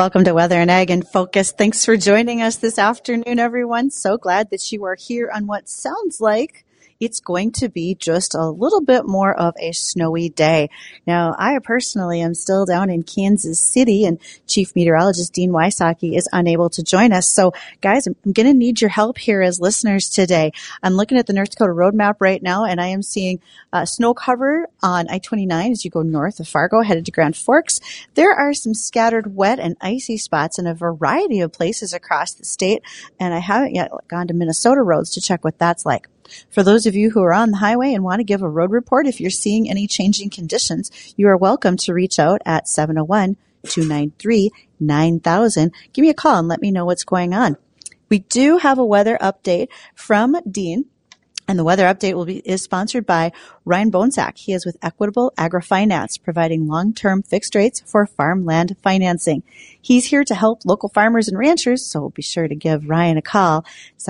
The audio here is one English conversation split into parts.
Welcome to Weather and Ag in Focus. Thanks for joining us this afternoon, everyone. So glad that you are here on what sounds like it's going to be just a little bit more of a snowy day. Now, I personally am still down in Kansas City, and Chief Meteorologist Dean Wysocki is unable to join us. So, guys, I'm going to need your help here as listeners today. I'm looking at the North Dakota road map right now, and I am seeing snow cover on I-29 as you go north of Fargo, headed to Grand Forks. There are some scattered wet and icy spots in a variety of places across the state, and I haven't yet gone to Minnesota roads to check what that's like. For those of you who are on the highway and want to give a road report, if you're seeing any changing conditions, you are welcome to reach out at 701-293-9000. Give me a call and let me know what's going on. We do have a weather update from Dean, and the weather update is sponsored by Ryan Bonsack. He is with Equitable Agri-Finance, providing long-term fixed rates for farmland financing. He's here to help local farmers and ranchers, so be sure to give Ryan a call,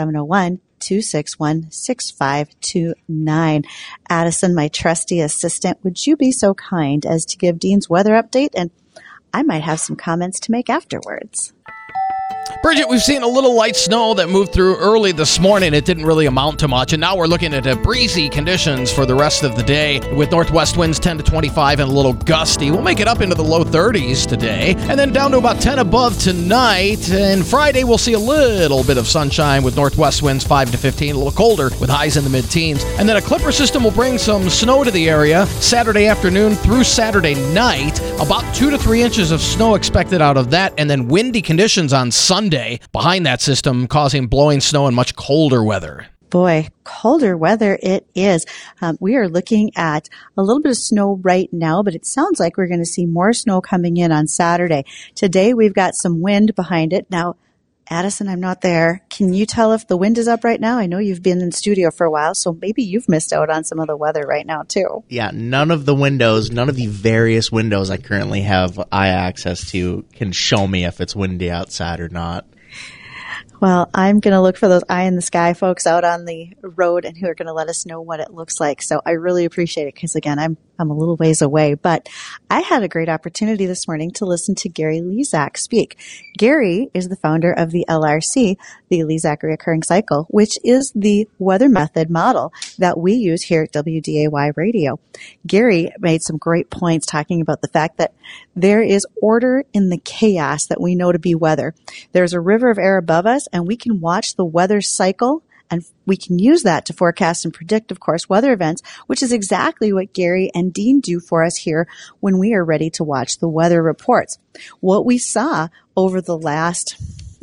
701-261-6529. Addison, my trusty assistant, would you be so kind as to give Dean's weather update? And I might have some comments to make afterwards. Bridget, we've seen a little light snow that moved through early this morning. It didn't really amount to much, and now we're looking at breezy conditions for the rest of the day with northwest winds 10 to 25 and a little gusty. We'll make it up into the low 30s today, and then down to about 10 above tonight. And Friday, we'll see a little bit of sunshine with northwest winds 5 to 15, a little colder with highs in the mid-teens. And then a clipper system will bring some snow to the area Saturday afternoon through Saturday night. About 2 to 3 inches of snow expected out of that, and then windy conditions on Sunday behind that system, causing blowing snow and much colder weather. Boy, colder weather it is. We are looking at a little bit of snow right now, but it sounds like we're going to see more snow coming in on Saturday. Today, we've got some wind behind it. Now, Addison, I'm not there. Can you tell if the wind is up right now? I know you've been in studio for a while, so maybe you've missed out on some of the weather right now, too. Yeah, none of the various windows I currently have eye access to can show me if it's windy outside or not. Well, I'm going to look for those eye in the sky folks out on the road and who are going to let us know what it looks like. So I really appreciate it because, again, I'm a little ways away. But I had a great opportunity this morning to listen to Gary Lezak speak. Gary is the founder of the LRC, the Lezak Reoccurring Cycle, which is the weather method model that we use here at WDAY Radio. Gary made some great points talking about the fact that there is order in the chaos that we know to be weather. There's a river of air above us, and we can watch the weather cycle, and we can use that to forecast and predict, of course, weather events, which is exactly what Gary and Dean do for us here when we are ready to watch the weather reports. What we saw over the last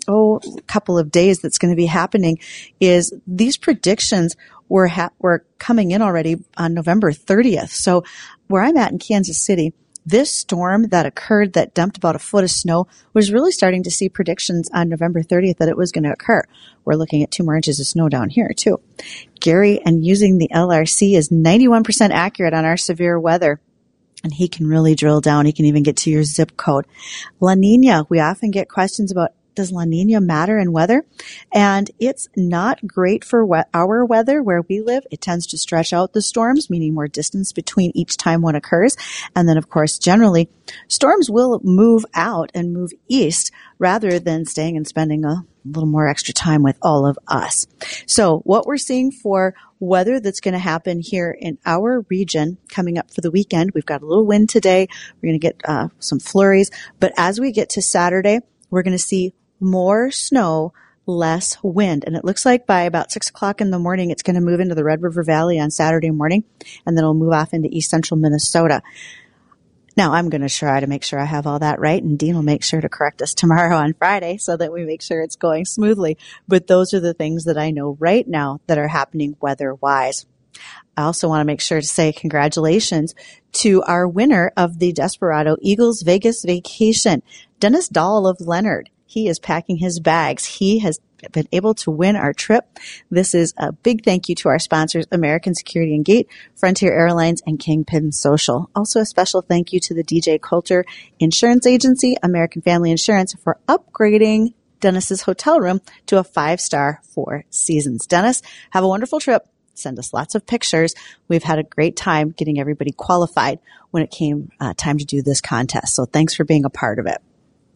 couple of days that's going to be happening is these predictions were coming in already on November 30th. So where I'm at in Kansas City, this storm that occurred that dumped about a foot of snow was really starting to see predictions on November 30th that it was going to occur. We're looking at 2 more inches of snow down here, too. Gary, and using the LRC, is 91% accurate on our severe weather. And he can really drill down. He can even get to your zip code. La Nina, we often get questions about, does La Nina matter in weather? And it's not great for our weather where we live. It tends to stretch out the storms, meaning more distance between each time one occurs. And then, of course, generally, storms will move out and move east rather than staying and spending a little more extra time with all of us. So what we're seeing for weather that's going to happen here in our region coming up for the weekend, we've got a little wind today. We're going to get some flurries. But as we get to Saturday, we're going to see more snow, less wind. And it looks like by about 6 o'clock in the morning, it's going to move into the Red River Valley on Saturday morning, and then it'll move off into east central Minnesota. Now, I'm going to try to make sure I have all that right, and Dean will make sure to correct us tomorrow on Friday so that we make sure it's going smoothly. But those are the things that I know right now that are happening weather-wise. I also want to make sure to say congratulations to our winner of the Desperado Eagles Vegas Vacation, Dennis Dahl of Leonard. He is packing his bags. He has been able to win our trip. This is a big thank you to our sponsors, American Security and Gate, Frontier Airlines, and Kingpin Social. Also a special thank you to the DJ Coulter Insurance Agency, American Family Insurance, for upgrading Dennis's hotel room to a 5-star 4 seasons. Dennis, have a wonderful trip. Send us lots of pictures. We've had a great time getting everybody qualified when it came time to do this contest. So thanks for being a part of it.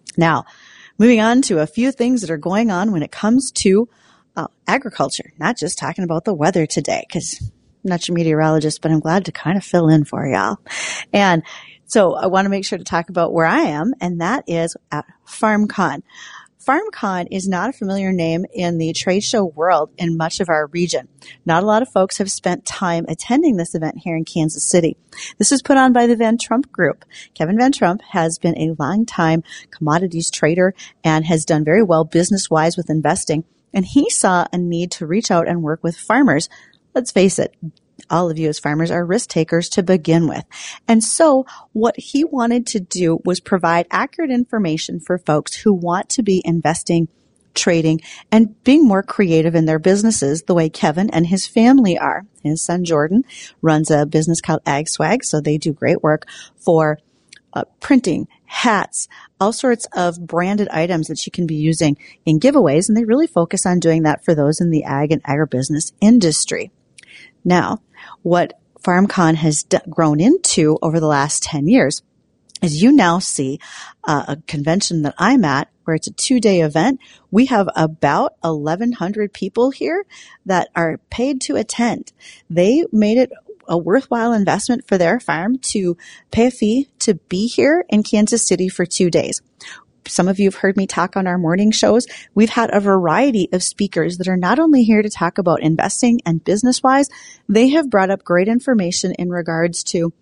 Now, moving on to a few things that are going on when it comes to agriculture, not just talking about the weather today, because I'm not your meteorologist, but I'm glad to kind of fill in for y'all. And so I want to make sure to talk about where I am, and that is at FarmCon. FarmCon is not a familiar name in the trade show world in much of our region. Not a lot of folks have spent time attending this event here in Kansas City. This is put on by the Van Trump Group. Kevin Van Trump has been a long-time commodities trader and has done very well business-wise with investing. And he saw a need to reach out and work with farmers. Let's face it, all of you as farmers are risk takers to begin with. And so what he wanted to do was provide accurate information for folks who want to be investing, trading, and being more creative in their businesses the way Kevin and his family are. His son Jordan runs a business called Ag Swag, so they do great work for printing, hats, all sorts of branded items that you can be using in giveaways, and they really focus on doing that for those in the ag and agribusiness industry. Now, what FarmCon has grown into over the last 10 years is you now see a convention that I'm at where it's a 2-day event. We have about 1,100 people here that are paid to attend. They made it a worthwhile investment for their farm to pay a fee to be here in Kansas City for 2 days. Some of you have heard me talk on our morning shows. We've had a variety of speakers that are not only here to talk about investing and business-wise, they have brought up great information in regards to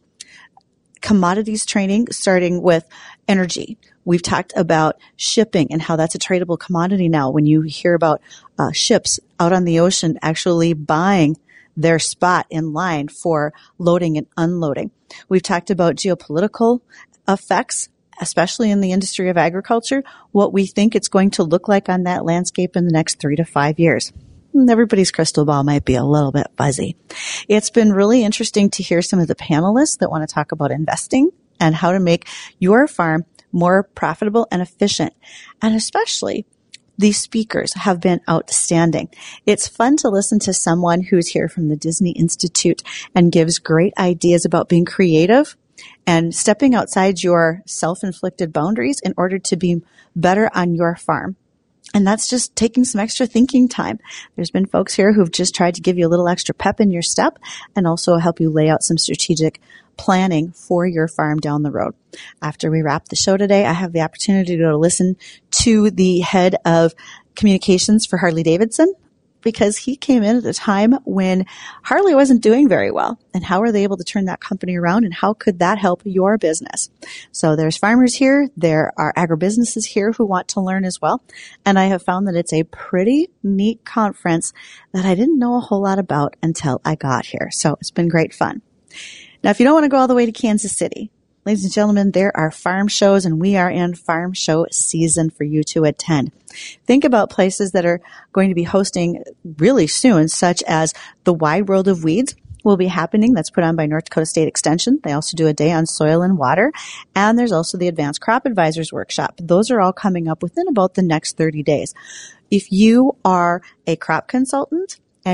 commodities training, starting with energy. We've talked about shipping and how that's a tradable commodity now. When you hear about ships out on the ocean actually buying their spot in line for loading and unloading. We've talked about geopolitical effects, especially in the industry of agriculture, what we think it's going to look like on that landscape in the next 3 to 5 years. Everybody's crystal ball might be a little bit fuzzy. It's been really interesting to hear some of the panelists that want to talk about investing and how to make your farm more profitable and efficient. And especially, these speakers have been outstanding. It's fun to listen to someone who's here from the Disney Institute and gives great ideas about being creative and stepping outside your self-inflicted boundaries in order to be better on your farm. And that's just taking some extra thinking time. There's been folks here who've just tried to give you a little extra pep in your step and also help you lay out some strategic planning for your farm down the road. After we wrap the show today, I have the opportunity to go listen to the head of communications for Harley-Davidson, because he came in at a time when Harley wasn't doing very well. And how are they able to turn that company around, and how could that help your business? So there's farmers here. There are agribusinesses here who want to learn as well. And I have found that it's a pretty neat conference that I didn't know a whole lot about until I got here. So it's been great fun. Now, if you don't want to go all the way to Kansas City, ladies and gentlemen, there are farm shows, and we are in farm show season for you to attend. Think about places that are going to be hosting really soon, such as the Wide World of Weeds will be happening. That's put on by North Dakota State Extension. They also do a day on soil and water. And there's also the Advanced Crop Advisors Workshop. Those are all coming up within about the next 30 days. If you are a crop consultant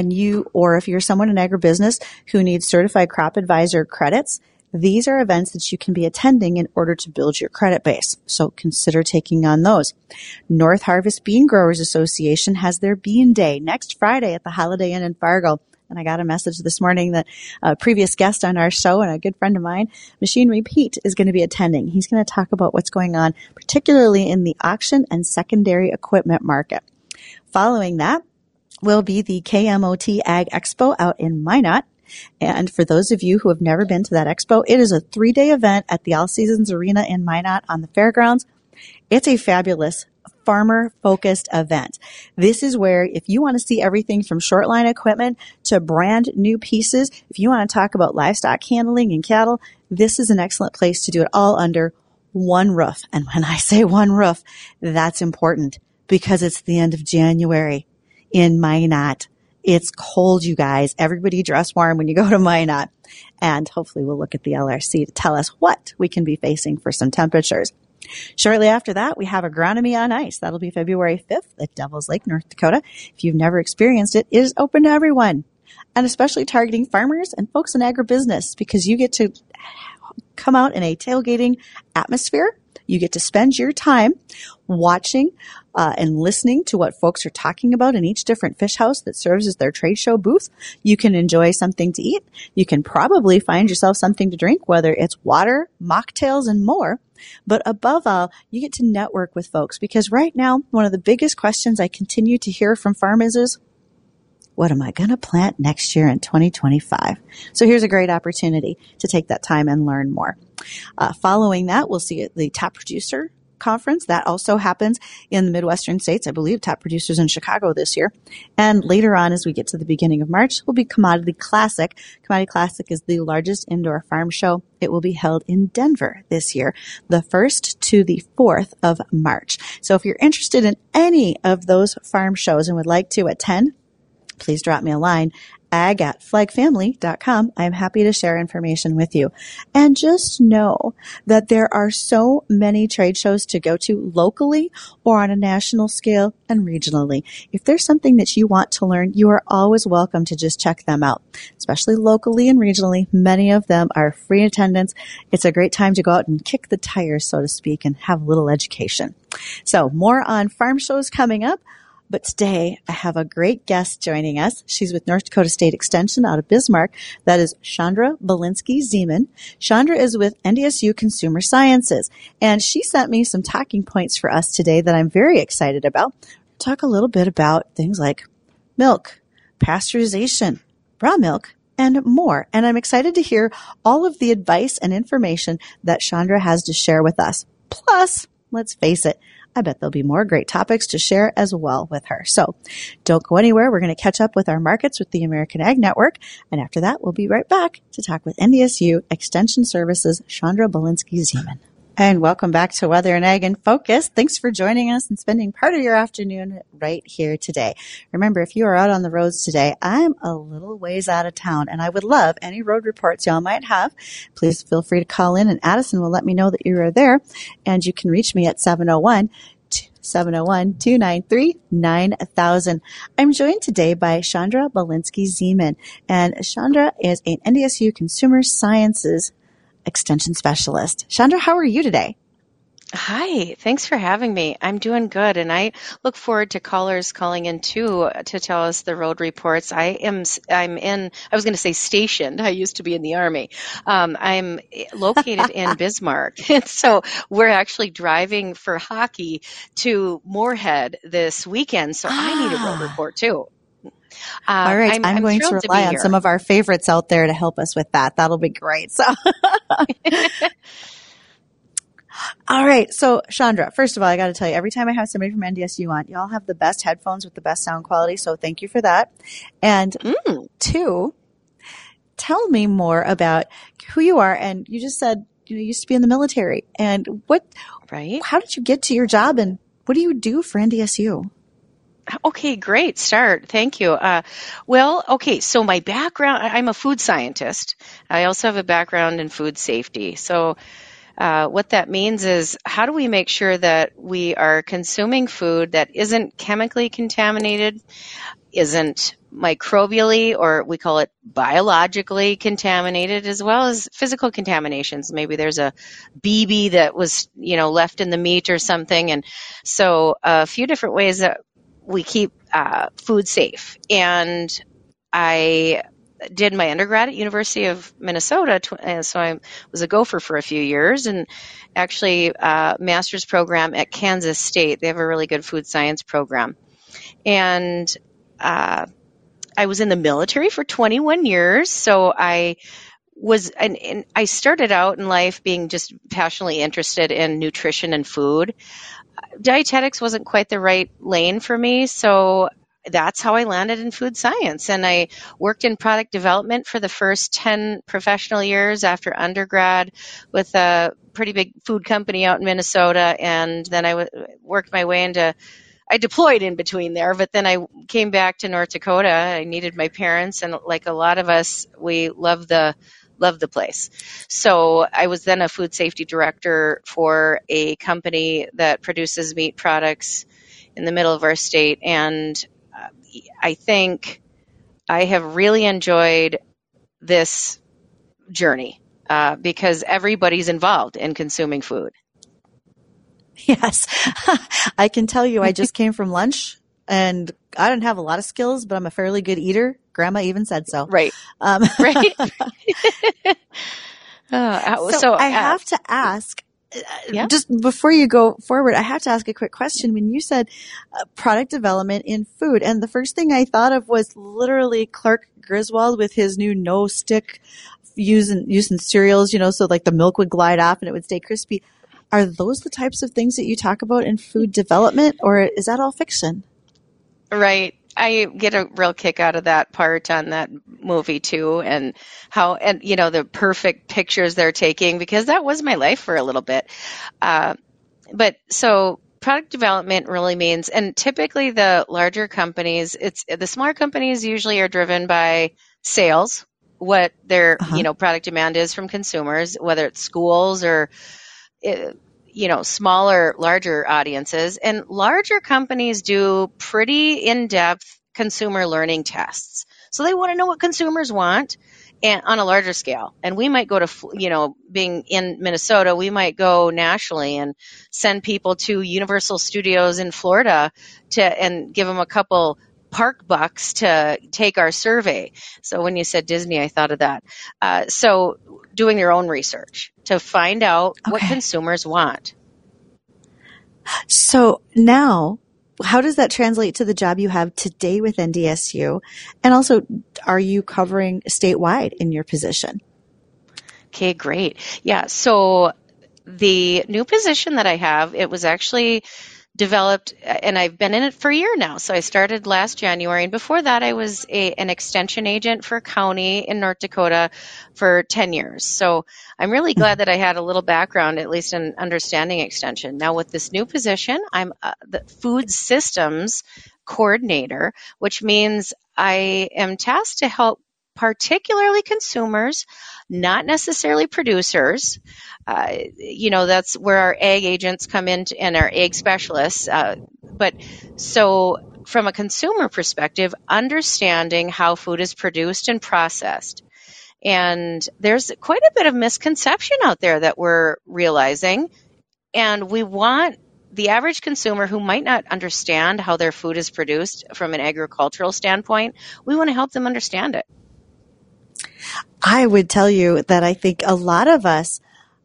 or if you're someone in agribusiness who needs certified crop advisor credits, these are events that you can be attending in order to build your credit base. So consider taking on those. North Harvest Bean Growers Association has their Bean Day next Friday at the Holiday Inn in Fargo. And I got a message this morning that a previous guest on our show and a good friend of mine, Machinery Pete, is going to be attending. He's going to talk about what's going on, particularly in the auction and secondary equipment market. Following that will be the KMOT Ag Expo out in Minot. And for those of you who have never been to that expo, it is a 3-day event at the All Seasons Arena in Minot on the fairgrounds. It's a fabulous farmer-focused event. This is where if you want to see everything from short line equipment to brand new pieces, if you want to talk about livestock handling and cattle, this is an excellent place to do it all under one roof. And when I say one roof, that's important because it's the end of January in Minot. It's cold, you guys. Everybody dress warm when you go to Minot. And hopefully we'll look at the LRC to tell us what we can be facing for some temperatures. Shortly after that, we have Agronomy on Ice. That'll be February 5th at Devil's Lake, North Dakota. If you've never experienced it, it is open to everyone, and especially targeting farmers and folks in agribusiness, because you get to come out in a tailgating atmosphere. You get to spend your time watching and listening to what folks are talking about in each different fish house that serves as their trade show booth. You can enjoy something to eat. You can probably find yourself something to drink, whether it's water, mocktails, and more. But above all, you get to network with folks, because right now, one of the biggest questions I continue to hear from farmers is, what am I going to plant next year in 2025? So here's a great opportunity to take that time and learn more. Following that, we'll see the Top Producer Conference. That also happens in the Midwestern states. I believe Top Producers in Chicago this year. And later on, as we get to the beginning of March, will be Commodity Classic. Commodity Classic is the largest indoor farm show. It will be held in Denver this year, the 1st to the 4th of March. So if you're interested in any of those farm shows and would like to attend, please drop me a line, ag@flagfamily.com. I'm happy to share information with you. And just know that there are so many trade shows to go to locally or on a national scale and regionally. If there's something that you want to learn, you are always welcome to just check them out, especially locally and regionally. Many of them are free attendance. It's a great time to go out and kick the tires, so to speak, and have a little education. So more on farm shows coming up. But today, I have a great guest joining us. She's with North Dakota State Extension out of Bismarck. That is Chandra Belinsky-Zeman. Chandra is with NDSU Consumer Sciences, and she sent me some talking points for us today that I'm very excited about. Talk a little bit about things like milk, pasteurization, raw milk, and more. And I'm excited to hear all of the advice and information that Chandra has to share with us. Plus, let's face it, I bet there'll be more great topics to share as well with her. So don't go anywhere. We're going to catch up with our markets with the American Ag Network. And after that, we'll be right back to talk with NDSU Extension Services, Chandra Belinsky-Zeman. And welcome back to Weather and Ag in Focus. Thanks for joining us and spending part of your afternoon right here today. Remember, if you are out on the roads today, I'm a little ways out of town, and I would love any road reports y'all might have. Please feel free to call in, and Addison will let me know that you are there. And you can reach me at 701-293-9000. I'm joined today by Chandra Belinsky-Zeman, and Chandra is an NDSU Consumer Sciences Extension Specialist. Chandra, how are you today? Hi, thanks for having me. I'm doing good, and I look forward to callers calling in too to tell us the road reports. I'm was going to say stationed. I used to be in the Army. I'm located in Bismarck, and so we're actually driving for hockey to Moorhead this weekend. So I need a road report too. All right. I'm going to rely on some of our favorites out there to help us with that. That'll be great. So, all right. So, Chandra, first of all, I got to tell you, every time I have somebody from NDSU on, y'all have the best headphones with the best sound quality. So thank you for that. And two, tell me more about who you are. And you just said you used to be in the military. And how did you get to your job, and what do you do for NDSU? Okay, great start. Thank you. So my background, I'm a food scientist. I also have a background in food safety. So what that means is, how do we make sure that we are consuming food that isn't chemically contaminated, isn't microbially, or we call it biologically contaminated, as well as physical contaminations. Maybe there's a BB that was, left in the meat or something. And so a few different ways that we keep food safe. And I did my undergrad at University of Minnesota, so I was a gopher for a few years, and actually master's program at Kansas State. They have a really good food science program. And I was in the military for 21 years, so I started out in life being just passionately interested in nutrition and food. Dietetics wasn't quite the right lane for me, so that's how I landed in food science. And I worked in product development for the first 10 professional years after undergrad with a pretty big food company out in Minnesota. And then I worked my way I deployed in between there, but then I came back to North Dakota. I needed my parents, and like a lot of us, we love the place. So I was then a food safety director for a company that produces meat products in the middle of our state. And I think I have really enjoyed this journey because everybody's involved in consuming food. Yes. I can tell you, I just came from lunch and I didn't have a lot of skills, but I'm a fairly good eater. Grandma even said so. Right. Um, Right. so I have to ask, yeah. just before you go forward, I have to ask a quick question. When you said product development in food, and the first thing I thought of was literally Clark Griswold with his new no stick using cereals, so like the milk would glide off and it would stay crispy. Are those the types of things that you talk about in food development, or is that all fiction? Right. I get a real kick out of that part on that movie too, and the perfect pictures they're taking, because that was my life for a little bit. But so product development really means, and typically the larger companies, the smaller companies usually are driven by sales, what their, product demand is from consumers, whether it's schools or, smaller, larger audiences. And larger companies do pretty in-depth consumer learning tests. So they want to know what consumers want, and on a larger scale. And we might go to, being in Minnesota, we might go nationally and send people to Universal Studios in Florida and give them a couple park bucks to take our survey. So when you said Disney, I thought of that. So doing your own research to find out what consumers want. So now, how does that translate to the job you have today with NDSU? And also, are you covering statewide in your position? Okay, great. Yeah, so the new position that I have, it was actually developed, and I've been in it for a year now. So I started last January, and before that I was an extension agent for a county in North Dakota for 10 years. So I'm really glad that I had a little background, at least in understanding extension. Now with this new position, I'm the food systems coordinator, which means I am tasked to help particularly consumers, not necessarily producers. That's where our ag agents come in and our ag specialists. But so from a consumer perspective, understanding how food is produced and processed. And there's quite a bit of misconception out there that we're realizing. And we want the average consumer who might not understand how their food is produced from an agricultural standpoint, we want to help them understand it. I would tell you that I think a lot of us,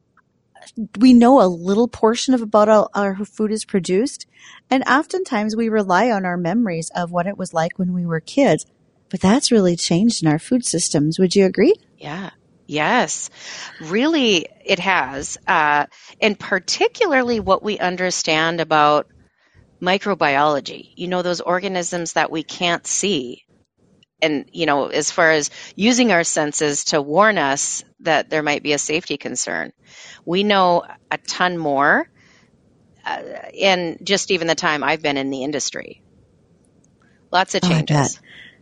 we know a little portion of about how our food is produced, and oftentimes we rely on our memories of what it was like when we were kids. But that's really changed in our food systems. Would you agree? Yeah. Yes. Really, it has. And particularly what we understand about microbiology, those organisms that we can't see. And, as far as using our senses to warn us that there might be a safety concern, we know a ton more in just even the time I've been in the industry. Lots of changes.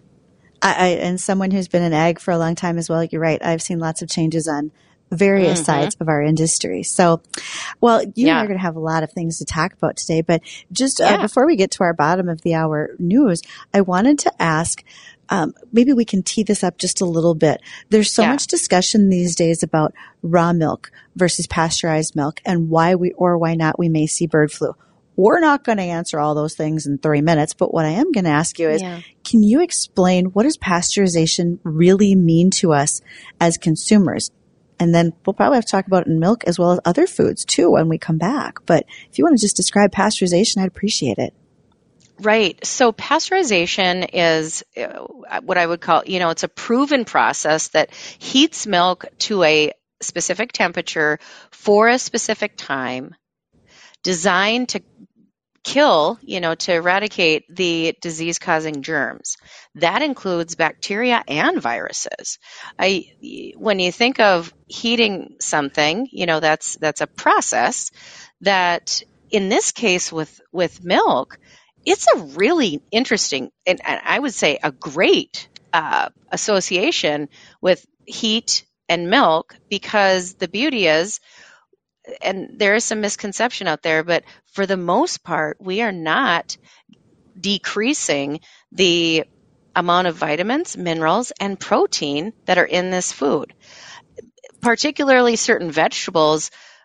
And someone who's been in ag for a long time as well, you're right. I've seen lots of changes on various sides of our industry. So, well, you and I are going to have a lot of things to talk about today, but just before we get to our bottom of the hour news, I wanted to ask, maybe we can tee this up just a little bit. There's so much discussion these days about raw milk versus pasteurized milk and why why not we may see bird flu. We're not going to answer all those things in 3 minutes, but what I am going to ask you is, can you explain what does pasteurization really mean to us as consumers? And then we'll probably have to talk about it in milk as well as other foods too when we come back. But if you want to just describe pasteurization, I'd appreciate it. Right. So pasteurization is what I would call, it's a proven process that heats milk to a specific temperature for a specific time, designed to kill, to eradicate the disease-causing germs. That includes bacteria and viruses. When you think of heating something, that's a process that, in this case with milk, it's a really interesting, and I would say a great association with heat and milk, because the beauty is, and there is some misconception out there, but for the most part, we are not decreasing the amount of vitamins, minerals, and protein that are in this food. Particularly certain vegetables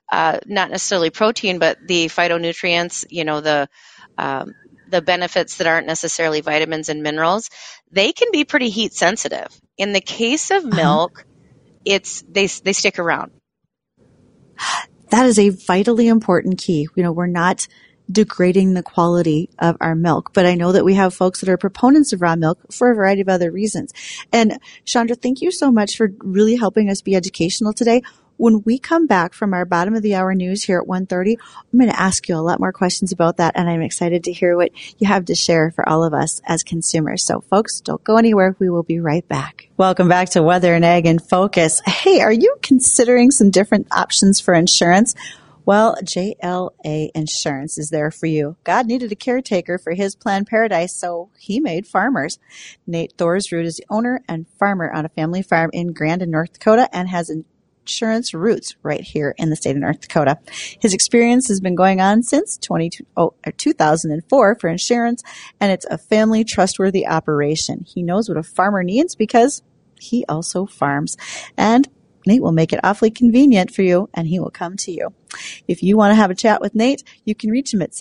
not necessarily protein, but the phytonutrients, the benefits that aren't necessarily vitamins and minerals, they can be pretty heat sensitive. In the case of milk, they stick around. That is a vitally important key. We're not degrading the quality of our milk, but I know that we have folks that are proponents of raw milk for a variety of other reasons. And Chandra, thank you so much for really helping us be educational today. When we come back from our bottom of the hour news here at 1:30, I'm going to ask you a lot more questions about that, and I'm excited to hear what you have to share for all of us as consumers. So folks, don't go anywhere. We will be right back. Welcome back to Weather and Ag in Focus. Hey, are you considering some different options for insurance? Well, JLA Insurance is there for you. God needed a caretaker for his planned paradise, so he made farmers. Nate Thorsrud is the owner and farmer on a family farm in Grandin, North Dakota, and has insurance roots right here in the state of North Dakota. His experience has been going on since 2004 for insurance, and it's a family trustworthy operation. He knows what a farmer needs because he also farms. And Nate will make it awfully convenient for you, and he will come to you. If you want to have a chat with Nate, you can reach him at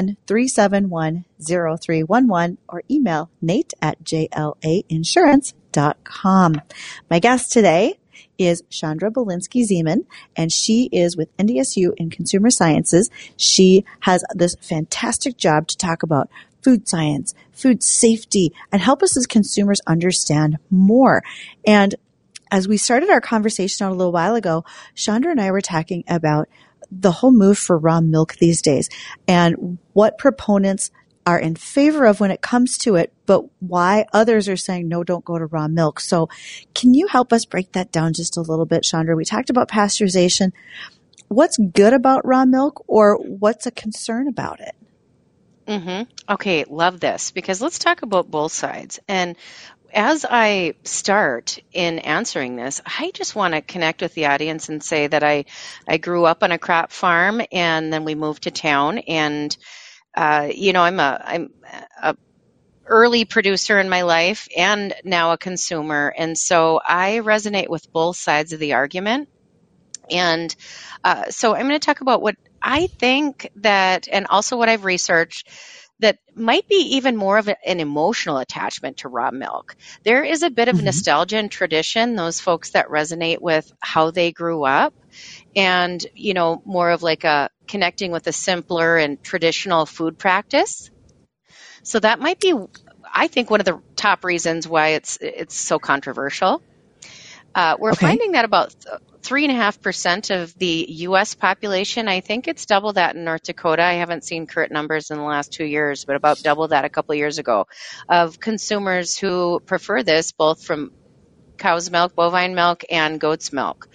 701-371-0311 or email nate@jlainsurance.com. My guest today is Chandra Belinsky-Zeman, and she is with NDSU in Consumer Sciences. She has this fantastic job to talk about food science, food safety, and help us as consumers understand more. And as we started our conversation out a little while ago, Chandra and I were talking about the whole move for raw milk these days and what proponents are in favor of when it comes to it, but why others are saying, no, don't go to raw milk. So can you help us break that down just a little bit, Chandra? We talked about pasteurization. What's good about raw milk, or what's a concern about it? Okay, love this, because let's talk about both sides. And as I start in answering this, I just want to connect with the audience and say that I grew up on a crop farm, and then we moved to town, and I'm a early producer in my life and now a consumer, and so I resonate with both sides of the argument. And so I'm going to talk about what I think that, and also what I've researched, that might be even more of an emotional attachment to raw milk. There is a bit of nostalgia and tradition, those folks that resonate with how they grew up, and, more of like a connecting with a simpler and traditional food practice. So that might be, I think, one of the top reasons why it's so controversial. We're finding that about 3.5% of the U.S. population, I think it's double that in North Dakota. I haven't seen current numbers in the last 2 years, but about double that a couple of years ago, of consumers who prefer this, both from cow's milk, bovine milk, and goat's milk.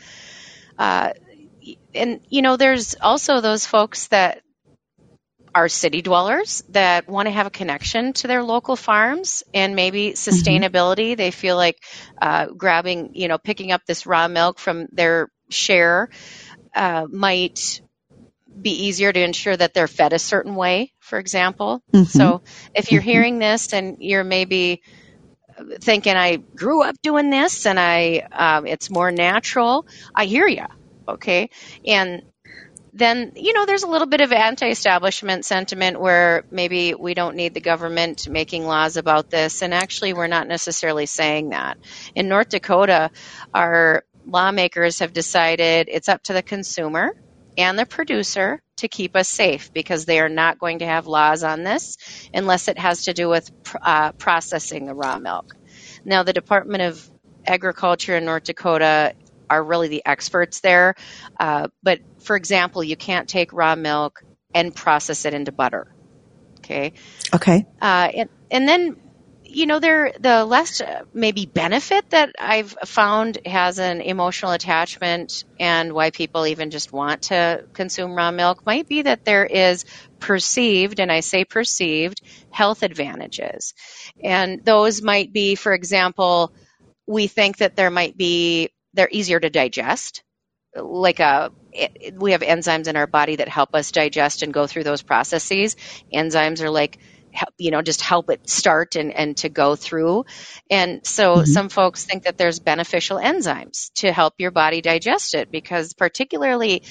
And, there's also those folks that are city dwellers that want to have a connection to their local farms, and maybe sustainability. They feel like picking up this raw milk from their share might be easier to ensure that they're fed a certain way, for example. So if you're hearing this and you're maybe thinking, I grew up doing this and it's more natural, I hear you. Okay. And then, there's a little bit of anti-establishment sentiment where maybe we don't need the government making laws about this. And actually, we're not necessarily saying that. In North Dakota, our lawmakers have decided it's up to the consumer and the producer to keep us safe, because they are not going to have laws on this unless it has to do with processing the raw milk. Now, the Department of Agriculture in North Dakota are really the experts there. But for example, you can't take raw milk and process it into butter. Okay. And then, the less maybe benefit that I've found has an emotional attachment, and why people even just want to consume raw milk, might be that there is perceived, and I say perceived, health advantages. And those might be, for example, we think that they're easier to digest. We have enzymes in our body that help us digest and go through those processes. Enzymes are like, just help it start and to go through. And so some folks think that there's beneficial enzymes to help your body digest it, because particularly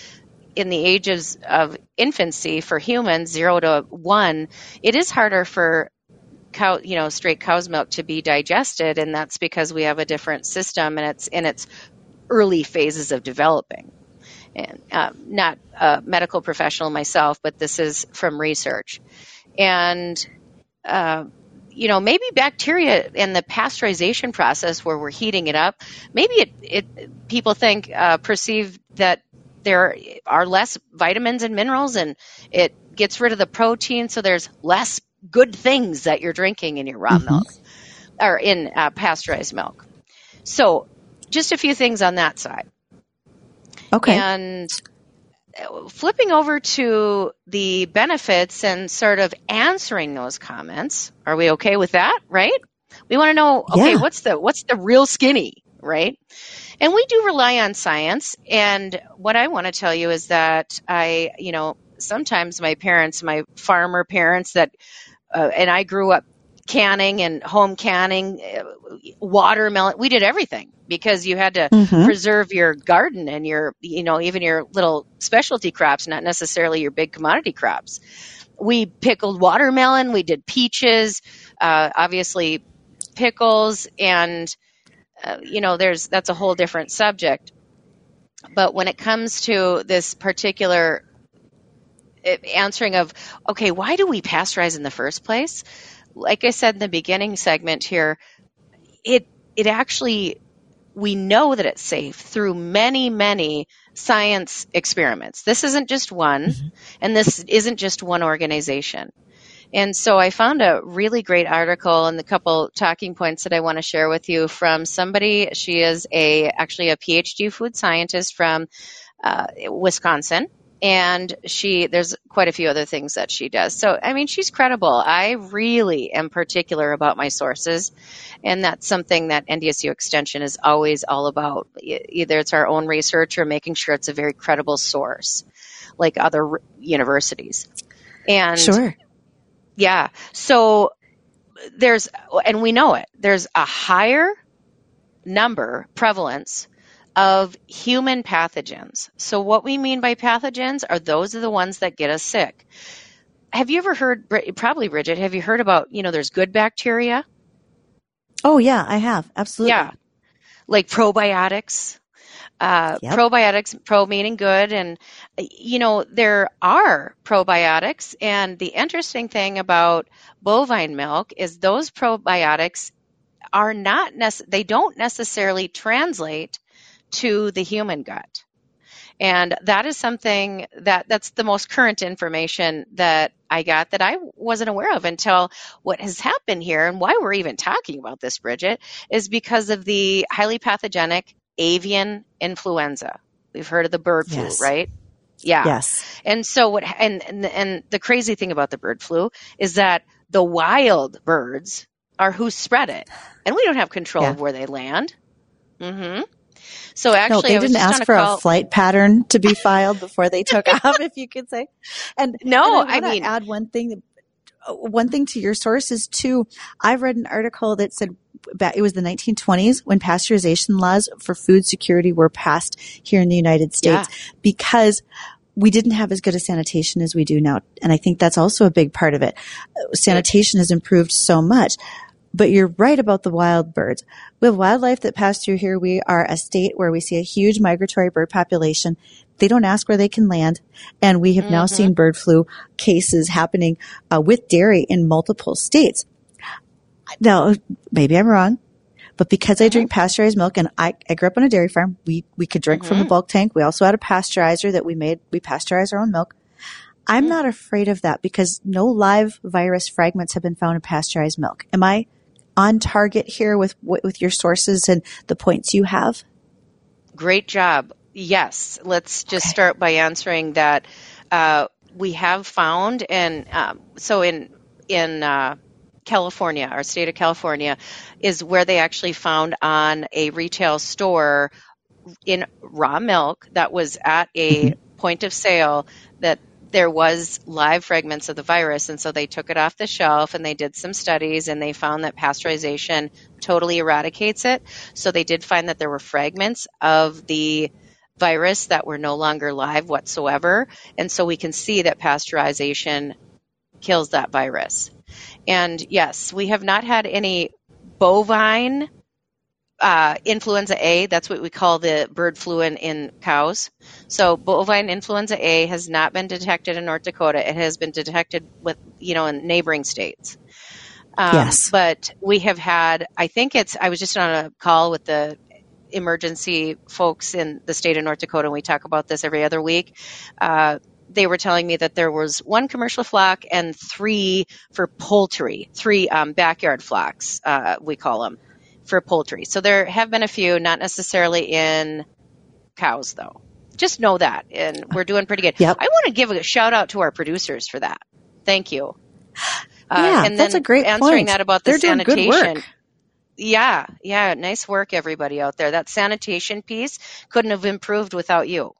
in the ages of infancy for humans, 0 to 1, it is harder for straight cow's milk to be digested, and that's because we have a different system, and it's in its early phases of developing. And not a medical professional myself, but this is from research. And maybe bacteria in the pasteurization process where we're heating it up, maybe people perceive that there are less vitamins and minerals, and it gets rid of the protein, so there's less good things that you're drinking in your raw milk or in pasteurized milk. So just a few things on that side. Okay. And flipping over to the benefits and sort of answering those comments. Are we okay with that? Right? We want to know, okay, what's the real skinny, right? And we do rely on science. And what I want to tell you is that sometimes my parents, my farmer parents and I grew up canning and home canning, watermelon. We did everything because you had to preserve your garden and your, even your little specialty crops, not necessarily your big commodity crops. We pickled watermelon. We did peaches, obviously pickles, and that's a whole different subject. But when it comes to this particular answering of, okay, why do we pasteurize in the first place? Like I said in the beginning segment here, it actually, we know that it's safe through many, many science experiments. This isn't just one, and this isn't just one organization. And so I found a really great article and a couple talking points that I want to share with you from somebody. She is actually a PhD food scientist from Wisconsin. And there's quite a few other things that she does. So, I mean, she's credible. I really am particular about my sources. And that's something that NDSU Extension is always all about. Either it's our own research or making sure it's a very credible source, like other universities. And sure. Yeah. So and we know it, there's a higher prevalence of human pathogens. So what we mean by pathogens are those are the ones that get us sick. Have you ever heard, probably Bridget, have you heard about, there's good bacteria? Oh yeah, I have. Absolutely. Yeah. Like probiotics. Probiotics, pro meaning good. And, there are probiotics. And the interesting thing about bovine milk is those probiotics are they don't necessarily translate to the human gut. And that is something that's the most current information that I got that I wasn't aware of until what has happened here. And why we're even talking about this, Bridget, is because of the highly pathogenic avian influenza. We've heard of the bird flu, right? Yeah. Yes. And so and the crazy thing about the bird flu is that the wild birds are who spread it. And we don't have control of where they land. So actually, they didn't ask for a flight pattern to be filed before they took off, if you could say. And I mean, add one thing to your sources too. I've read an article that said it was the 1920s when pasteurization laws for food security were passed here in the United States because we didn't have as good a sanitation as we do now. And I think that's also a big part of it. Sanitation has improved so much. But you're right about the wild birds. We have wildlife that pass through here. We are a state where we see a huge migratory bird population. They don't ask where they can land. And we have now seen bird flu cases happening with dairy in multiple states. Now, maybe I'm wrong, but because I drink pasteurized milk and I grew up on a dairy farm, we could drink from the bulk tank. We also had a pasteurizer that we pasteurize our own milk. I'm not afraid of that because no live virus fragments have been found in pasteurized milk. Am I on target here with your sources and the points you have? Great job. Yes. Let's just start by answering that. We have found, and so in California, our state of California, is where they actually found on a retail store in raw milk that was at a point of sale that there was live fragments of the virus, and so they took it off the shelf and they did some studies and they found that pasteurization totally eradicates it. So they did find that there were fragments of the virus that were no longer live whatsoever. And so we can see that pasteurization kills that virus. And yes, we have not had any bovine influenza A. That's what we call the bird flu in cows. So bovine influenza A has not been detected in North Dakota. It has been detected in neighboring states. Yes. But we have had, I was just on a call with the emergency folks in the state of North Dakota, and we talk about this every other week. They were telling me that there was 1 commercial flock and 3 for poultry, 3 backyard flocks, we call them, for poultry. So there have been a few, not necessarily in cows, though. Just know that, and we're doing pretty good. Yep. I want to give a shout out to our producers for that. Thank you. Yeah, and that's then a great answering point. that about the They're doing sanitation. good work. Yeah, nice work, everybody out there. That sanitation piece couldn't have improved without you.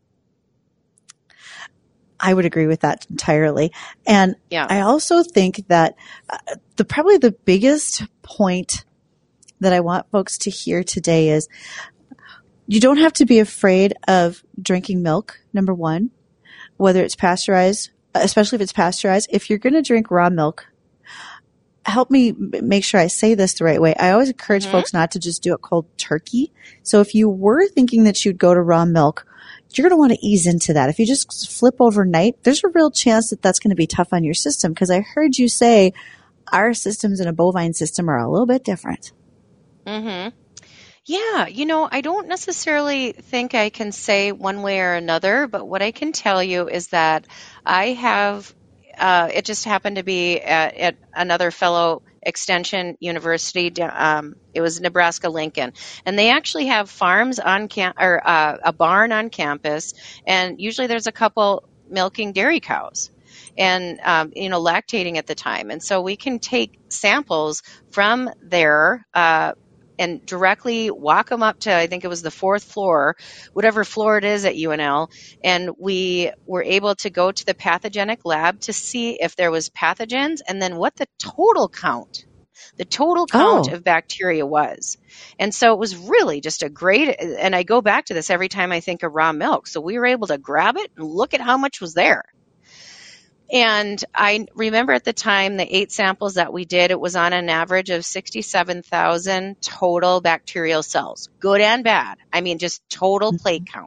I would agree with that entirely. And Yeah. I also think that probably the biggest point that I want folks to hear today is you don't have to be afraid of drinking milk, number one, whether it's pasteurized, especially if it's pasteurized. If you're going to drink raw milk, help me make sure I say this the right way. I always encourage folks not to just do it cold turkey. So if you were thinking that you'd go to raw milk, you're going to want to ease into that. If you just flip overnight, there's a real chance that that's going to be tough on your system, because I heard you say our systems in a bovine system are a little bit different. Mm-hmm. Yeah, I don't necessarily think I can say one way or another, but what I can tell you is that I have, it just happened to be at another fellow extension university. It was Nebraska Lincoln, and they actually have farms on a barn on campus, and usually there's a couple milking dairy cows and lactating at the time, and so we can take samples from there and directly walk them up to, I think it was the 4th floor, whatever floor it is at UNL, and we were able to go to the pathogenic lab to see if there was pathogens and then what the total count of bacteria was. And so it was really just a great, and I go back to this every time I think of raw milk. So we were able to grab it and look at how much was there. And I remember at the time, the 8 samples that we did, it was on an average of 67,000 total bacterial cells, good and bad. I mean, just total plate count.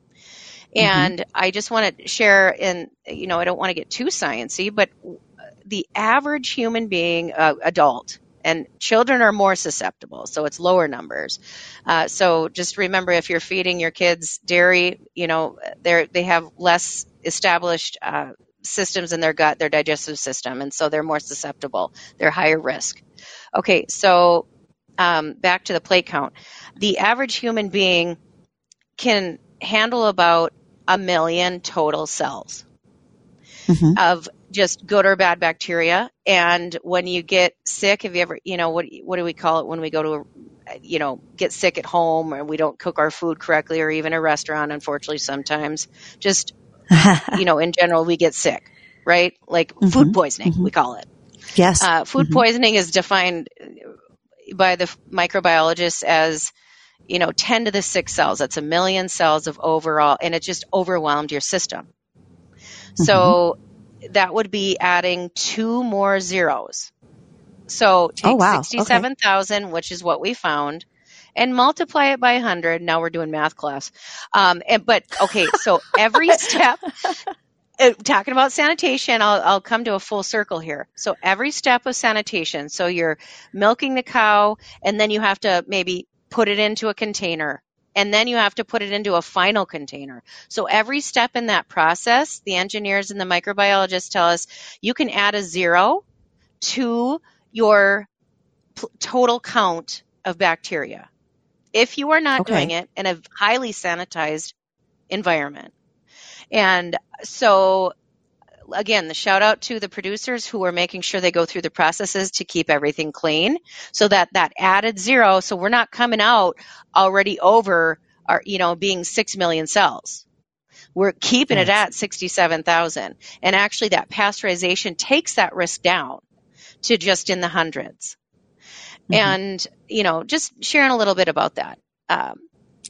And I just want to share, I don't want to get too sciencey, but the average human being, adult, and children are more susceptible, so it's lower numbers. So just remember, if you're feeding your kids dairy, they have less established systems in their gut, their digestive system, and so they're more susceptible. They're higher risk. Okay, so back to the plate count. The average human being can handle about 1 million total cells of just good or bad bacteria. And when you get sick, have you ever, what do we call it when we go to get sick at home, or we don't cook our food correctly, or even a restaurant, unfortunately, sometimes just in general, we get sick, right? Like food poisoning, we call it. Yes. Food poisoning is defined by the microbiologists as, 10 to the 6 cells. That's 1 million cells of overall, and it just overwhelmed your system. So that would be adding 2 more zeros. So take 67,000, which is what we found, and multiply it by 100. Now we're doing math class. So every step, talking about sanitation, I'll come to a full circle here. So every step of sanitation, so you're milking the cow, and then you have to maybe put it into a container, and then you have to put it into a final container. So every step in that process, the engineers and the microbiologists tell us you can add a 0 to your total count of bacteria if you are not doing it in a highly sanitized environment. And so, again, the shout out to the producers who are making sure they go through the processes to keep everything clean, so that added 0, so we're not coming out already over our, being 6 million cells. We're keeping it at 67,000. And actually that pasteurization takes that risk down to just in the hundreds. And, just sharing a little bit about that.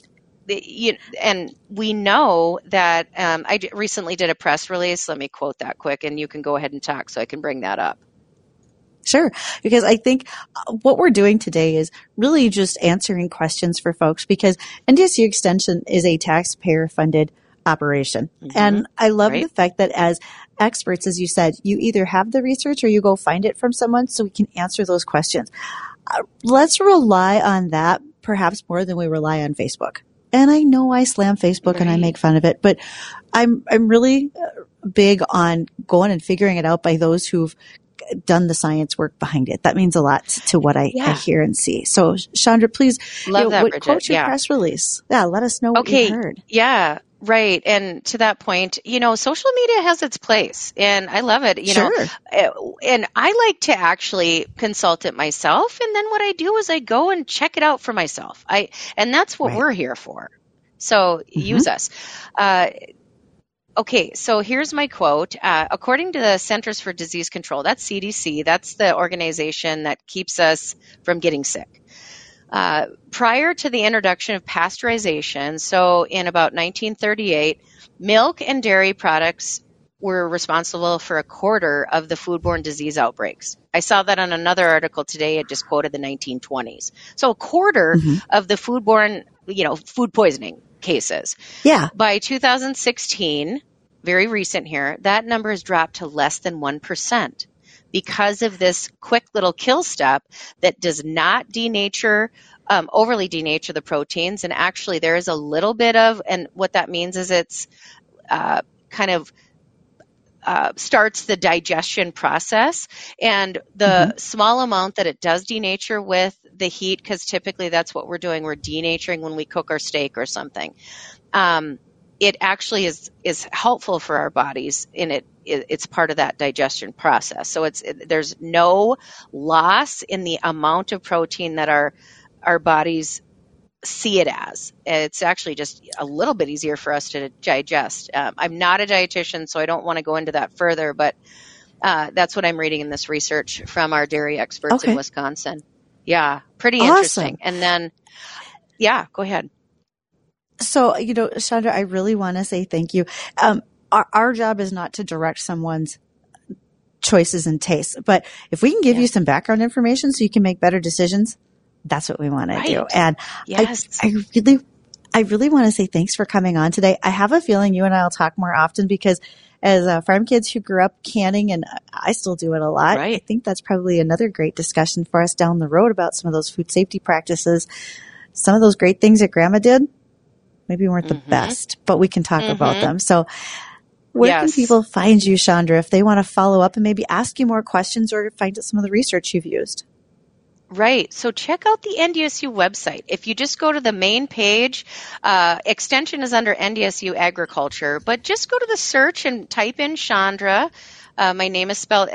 and we know that recently did a press release. Let me quote that quick, and you can go ahead and talk so I can bring that up. Sure. Because I think what we're doing today is really just answering questions for folks, because NDSU Extension is a taxpayer funded operation. Mm-hmm. And I love the fact that as experts, as you said, you either have the research or you go find it from someone so we can answer those questions. Let's rely on that perhaps more than we rely on Facebook. And I know I slam Facebook and I make fun of it, but I'm really big on going and figuring it out by those who've done the science work behind it. That means a lot to what I hear and see. So Chandra, please, quote your press release. Yeah, let us know what you heard. Yeah. Right. And to that point, social media has its place and I love it, know, and I like to actually consult it myself. And then what I do is I go and check it out for myself. And that's what we're here for. So use us. Okay. So here's my quote. According to the Centers for Disease Control, that's CDC, that's the organization that keeps us from getting sick. Prior to the introduction of pasteurization, so in about 1938, milk and dairy products were responsible for a quarter of the foodborne disease outbreaks. I saw that on another article today. It just quoted the 1920s. So a quarter of the foodborne, food poisoning cases. Yeah. By 2016, very recent here, that number has dropped to less than 1%. Because of this quick little kill step that does not overly denature the proteins. And actually there is a little bit of, and what that means is it's kind of starts the digestion process. And the small amount that it does denature with the heat, because typically that's what we're doing. We're denaturing when we cook our steak or something. It actually is helpful for our bodies, and it's part of that digestion process. So there's no loss in the amount of protein that our bodies see it as. It's actually just a little bit easier for us to digest. I'm not a dietitian, so I don't want to go into that further, but that's what I'm reading in this research from our dairy experts in Wisconsin. Yeah, pretty interesting. And then, go ahead. So, Chandra, I really want to say thank you. Our job is not to direct someone's choices and tastes, but if we can give you some background information so you can make better decisions, that's what we want to do. And I really want to say thanks for coming on today. I have a feeling you and I will talk more often because as farm kids who grew up canning, and I still do it a lot, I think that's probably another great discussion for us down the road about some of those food safety practices. Some of those great things that Grandma did maybe weren't the best, but we can talk about them. So where can people find you, Chandra, if they want to follow up and maybe ask you more questions or find out some of the research you've used? Right. So check out the NDSU website. If you just go to the main page, extension is under NDSU Agriculture, but just go to the search and type in Chandra. My name is spelled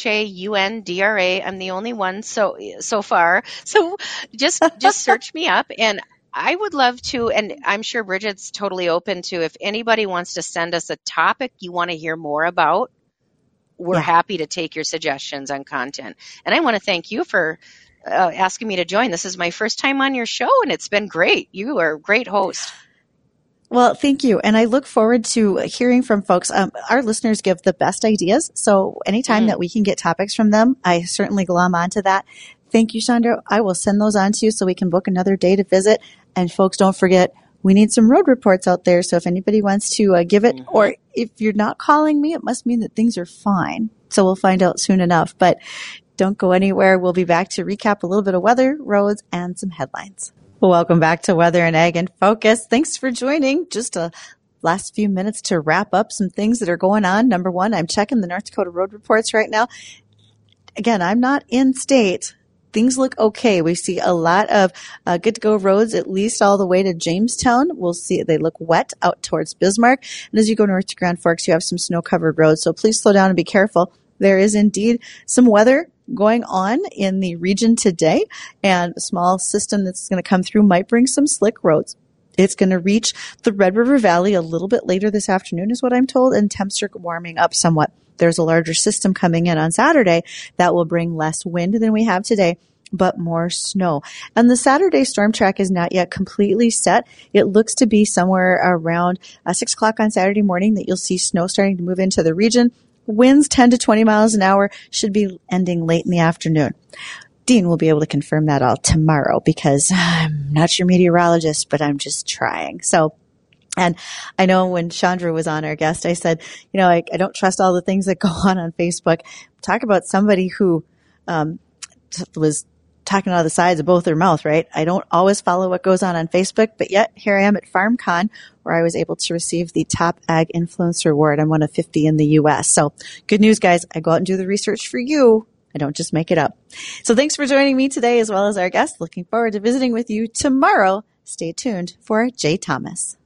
Shaundra. I'm the only one so far. So just search me up, and I would love to, and I'm sure Bridget's totally open to, if anybody wants to send us a topic you want to hear more about, we're happy to take your suggestions on content. And I want to thank you for asking me to join. This is my first time on your show, and it's been great. You are a great host. Well, thank you. And I look forward to hearing from folks. Our listeners give the best ideas. So anytime that we can get topics from them, I certainly glom onto that. Thank you, Chandra. I will send those on to you so we can book another day to visit. And folks, don't forget, we need some road reports out there. So if anybody wants to give it, or if you're not calling me, it must mean that things are fine. So we'll find out soon enough. But don't go anywhere. We'll be back to recap a little bit of weather, roads, and some headlines. Welcome back to Weather and Ag in Focus. Thanks for joining. Just a last few minutes to wrap up some things that are going on. Number one, I'm checking the North Dakota road reports right now. Again, I'm not in state. Things look okay. We see a lot of good to go roads, at least all the way to Jamestown. We'll see they look wet out towards Bismarck. And as you go north to Grand Forks, you have some snow covered roads. So please slow down and be careful. There is indeed some weather going on in the region today, and a small system that's going to come through might bring some slick roads. It's going to reach the Red River Valley a little bit later this afternoon is what I'm told, and temps are warming up somewhat. There's a larger system coming in on Saturday that will bring less wind than we have today, but more snow. And the Saturday storm track is not yet completely set. It looks to be somewhere around 6 o'clock on Saturday morning that you'll see snow starting to move into the region. Winds 10 to 20 miles an hour, should be ending late in the afternoon. Dean will be able to confirm that all tomorrow because I'm not your meteorologist, but I'm just trying. So, and I know when Chandra was on, our guest, I said, I don't trust all the things that go on Facebook. Talk about somebody who was talking out of the sides of both their mouth, right? I don't always follow what goes on Facebook, but yet here I am at FarmCon where I was able to receive the Top Ag Influencer Award. I'm one of 50 in the U.S. So good news, guys. I go out and do the research for you. I don't just make it up. So thanks for joining me today as well as our guest. Looking forward to visiting with you tomorrow. Stay tuned for Jay Thomas.